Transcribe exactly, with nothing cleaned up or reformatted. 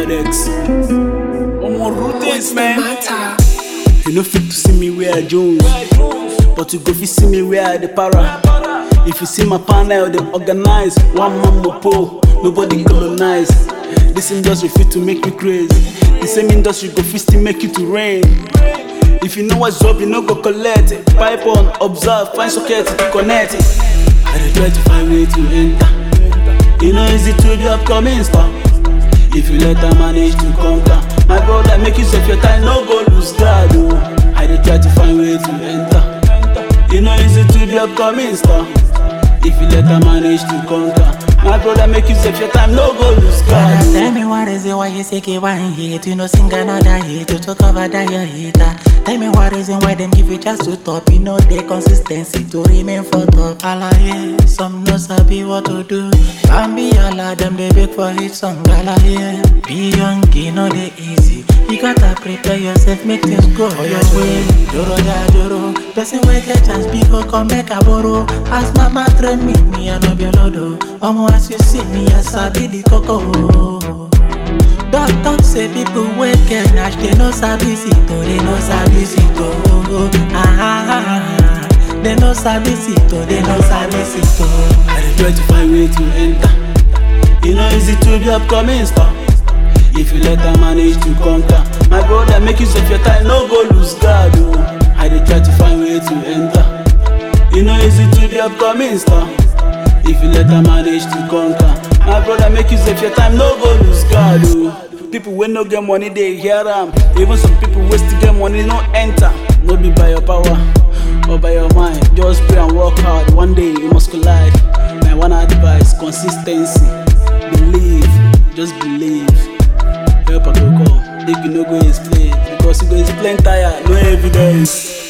Adex. One more routines, man. You no fit to see me where I Jones, but you go fit see me where I the para. If you see my panel, they organize. One man mopo, nobody colonize. This industry fit to make me crazy. The same industry go fit still make it to rain. If you know what's up, you no go collect it. Pipe on, observe, find socket to connect it. I dey try to find way to enter. You know easy to be upcoming star. If you let her manage to conquer, my brother, make use of your time, no go lose God. Oh. I dey try to find way to enter. You know easy to be upcoming star. If you let her manage to conquer, my brother, make use of your time, no go lose God. Oh. Tell me what is it, why you say keep one hit? You know sing another hit, you to cover that your hater. Tell me what reason why them give you just to top. You know the consistency to remain for top. Alla yeah, some no sabi what to do. Bambi alla them they beg for hit song. Alla yeah, be young, you know they easy. You gotta prepare yourself, make things go your way. Joro ja joro, person wey get chance people come make a borrow. As mama train me, me I no be lodo. Omo as you see me, I sabi the coco. Don't talk say people wey get nash, they no service it, oh, they no service it, oh, ah, ah, ah, they no service it, oh, they no service it, oh. I dey try to find way to enter. You know easy to be upcoming star. If you let her manage to conquer, my brother, make use of your time, no go lose God. Oh. I dey try to find way to enter. You know easy to be upcoming star. If you let her manage to conquer, my brother, make use of your time, no go lose God. Oh. People wey no get money, they hear am. Even some people wey still get money, no enter. No be by your power or by your mind. Just pray and work hard. One day you must collide. My one advice: consistency. Believe, just believe. Help I go come. If you no go explain, because you go explain tire, no evidence.